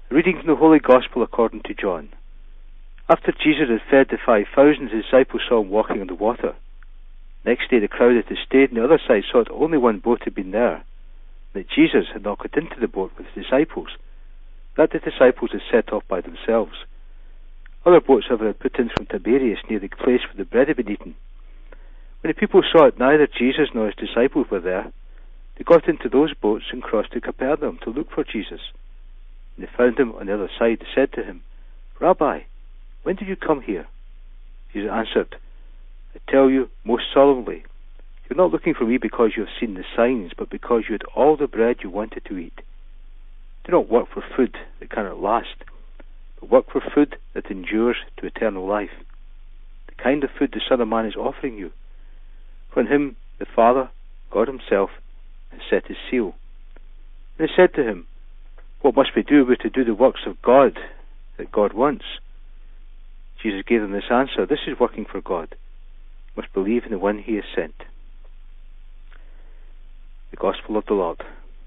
Reading from the Holy Gospel according to John. After Jesus had fed the 5,000, his disciples saw him walking on the water. Next day the crowd that had stayed on the other side saw that only one boat had been there, that Jesus had not got into the boat with his disciples, that the disciples had set off by themselves. Other boats, however, had put in from Tiberias near the place where the bread had been eaten. When the people saw that neither Jesus nor his disciples were there, they got into those boats and crossed to Capernaum to look for Jesus. When they found him on the other side, they said to him, "Rabbi, when did you come here?" Jesus answered, "I tell you most solemnly, you're not looking for me because you have seen the signs, but because you had all the bread you wanted to eat. Do not work for food that cannot last, but work for food that endures to eternal life, the kind of food the Son of Man is offering you. For in him the Father, God himself, has set his seal." And they said to him, "What must we do to do the works of God that God wants?" Jesus gave them this answer, "This is working for God. You must believe in the one he has sent." The Gospel of the Lord.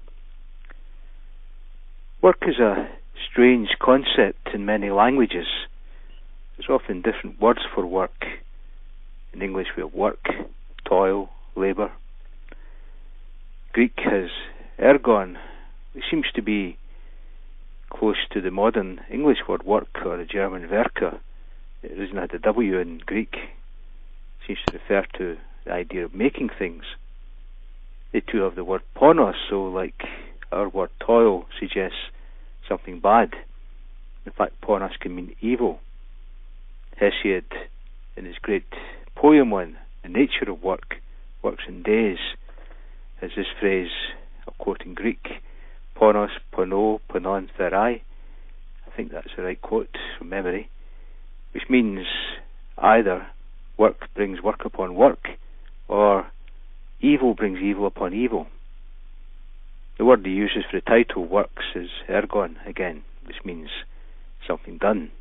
Work is a strange concept in many languages. There's often different words for work. In English we have work, toil, labour. Greek has ergon, which seems to be close to the modern English word work, or the German Werke. It doesn't have the W in Greek. It seems to refer to the idea of making things. They too have the word ponos, so like our word toil suggests something bad. In fact, ponos can mean evil. Hesiod, in his great poem on the nature of work, Works and Days, has this phrase, I'll quote in Greek, ponos, pono, ponon, therai. I think that's the right quote from memory, which means either work brings work upon work, or evil brings evil upon evil. The word he uses for the title works is ergon again, which means something done.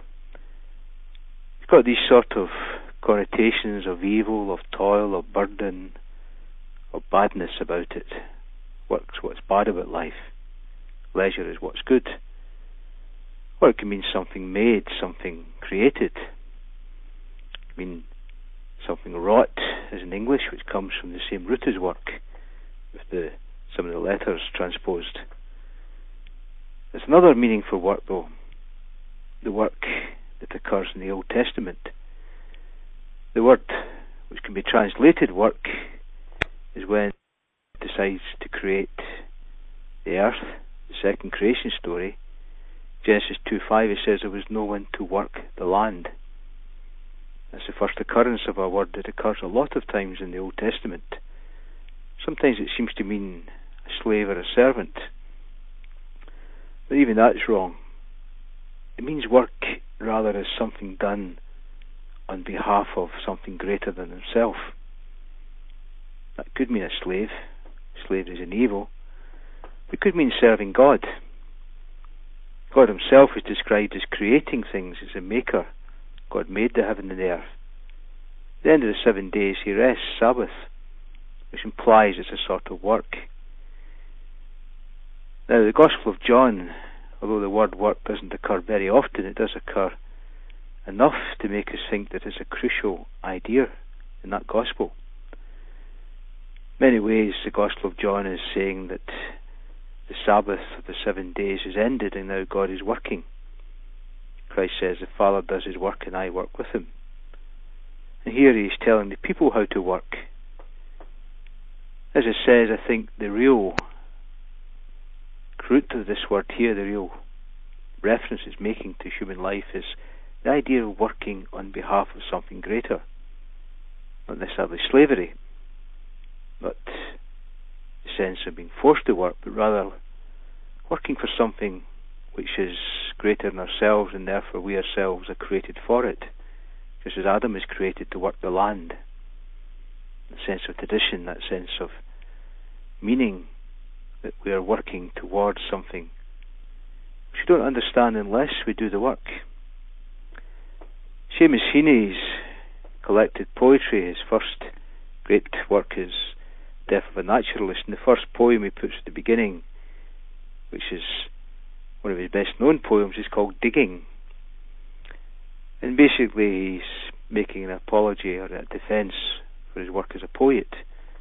It's got these sort of connotations of evil, of toil, of burden, of badness about it. Work's what's bad about life. Leisure is what's good. Or it can mean something made, something created. It can mean something wrought, as in English, which comes from the same root as work, with some of the letters transposed. There's another meaning for work, though. The work that occurs in the Old Testament. The word which can be translated work is when it decides to create the earth, the second creation story. Genesis 2:5, it says there was no one to work the land. That's the first occurrence of a word that occurs a lot of times in the Old Testament. Sometimes it seems to mean a slave or a servant, but even that's wrong. It means work rather as something done on behalf of something greater than himself. That could mean a slave. Slave is an evil. It could mean serving God. God himself is described as creating things, as a maker. God made the heaven and the earth. At the end of the 7 days he rests, Sabbath, which implies it's a sort of work. Now the Gospel of John, although the word work doesn't occur very often, it does occur enough to make us think that it's a crucial idea in that Gospel. In many ways the Gospel of John is saying that the Sabbath of the 7 days is ended and now God is working. Christ says the Father does his work and I work with him. And here he's telling the people how to work. As it says, I think the real root of this word here, the real reference it's making to human life, is the idea of working on behalf of something greater. Not necessarily slavery, but the sense of being forced to work, but rather working for something which is greater than ourselves, and therefore we ourselves are created for it, just as Adam is created to work the land. The sense of tradition, that sense of meaning, that we are working towards something which we don't understand unless we do the work. Seamus Heaney's collected poetry, his first great work is Death of a Naturalist, and the first poem he puts at the beginning, which is One of his best known poems is called Digging. And basically he's making an apology or a defence for his work as a poet.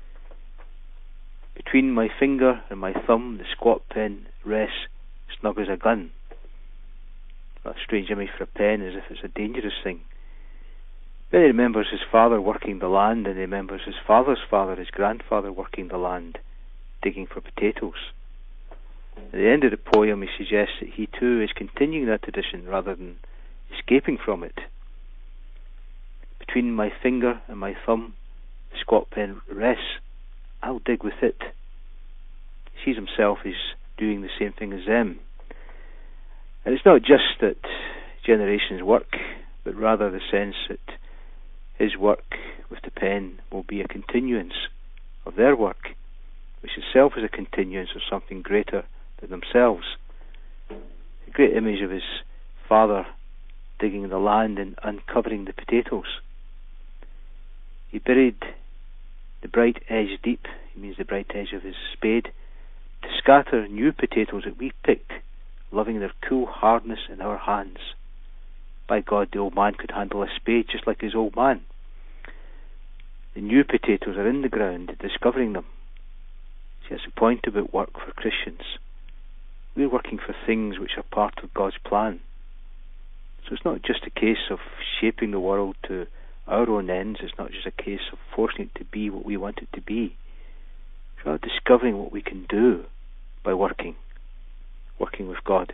Between my finger and my thumb, the squat pen rests snug as a gun. That strange image for a pen, as if it's a dangerous thing. Then he remembers his father working the land, and he remembers his father's father, his grandfather, working the land, digging for potatoes. At the end of the poem, he suggests that he too is continuing that tradition rather than escaping from it. Between my finger and my thumb, the squat pen rests. I'll dig with it. He sees himself as doing the same thing as them. And it's not just that generations work, but rather the sense that his work with the pen will be a continuance of their work, which itself is a continuance of something greater than themselves. A great image of his father digging the land and uncovering the potatoes. He buried the bright edge deep, he means the bright edge of his spade, to scatter new potatoes that we picked, loving their cool hardness in our hands. By God, the old man could handle a spade just like his old man. The new potatoes are in the ground, discovering them. See, that's the point about work for Christians. We're working for things which are part of God's plan. So it's not just a case of shaping the world to our own ends. It's not just a case of forcing it to be what we want it to be. It's about discovering what we can do by working with God.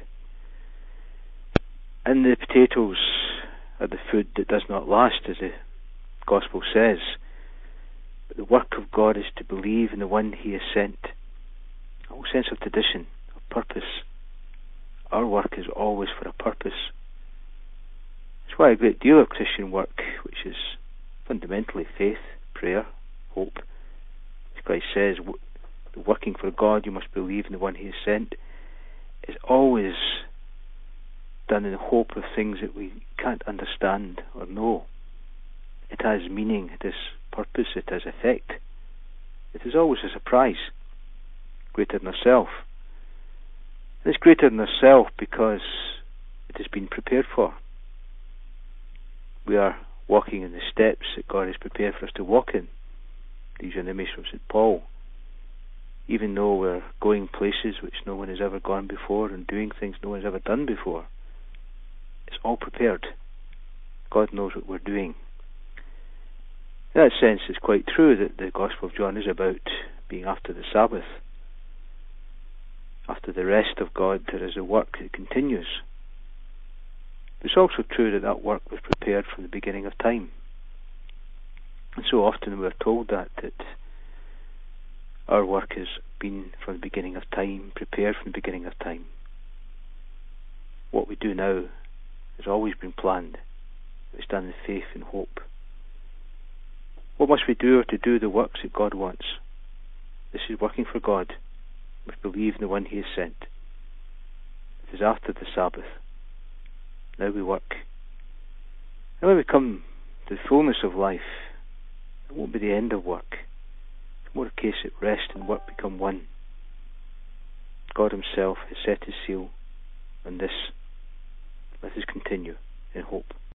And the potatoes are the food that does not last, as the Gospel says. But the work of God is to believe in the one He has sent. A whole sense of tradition, of purpose. Our work is always for a purpose. That's why a great deal of Christian work, which is fundamentally faith, prayer, hope, as Christ says, working for God, you must believe in the one He has sent, is always done in the hope of things that we can't understand or know. It has meaning, it has purpose, it has effect. It is always a surprise, greater than ourselves. And it's greater than ourselves because it has been prepared for. We are walking in the steps that God has prepared for us to walk in. These are an image from St. Paul. Even though we're going places which no one has ever gone before and doing things no one has ever done before, it's all prepared. God knows what we're doing. In that sense, it's quite true that the Gospel of John is about being after the Sabbath. After the rest of God, there is a work that continues. It's also true that that work was prepared from the beginning of time. And so often we're told that our work has been from the beginning of time, prepared from the beginning of time. What we do now has always been planned. It's done in faith and hope. What must we do to do the works that God wants? This is working for God. We must believe in the one He has sent. It is after the Sabbath. Now we work. And when we come to the fullness of life, it won't be the end of work. It's more a case that rest and work become one. God Himself has set His seal on this. Let us continue in hope.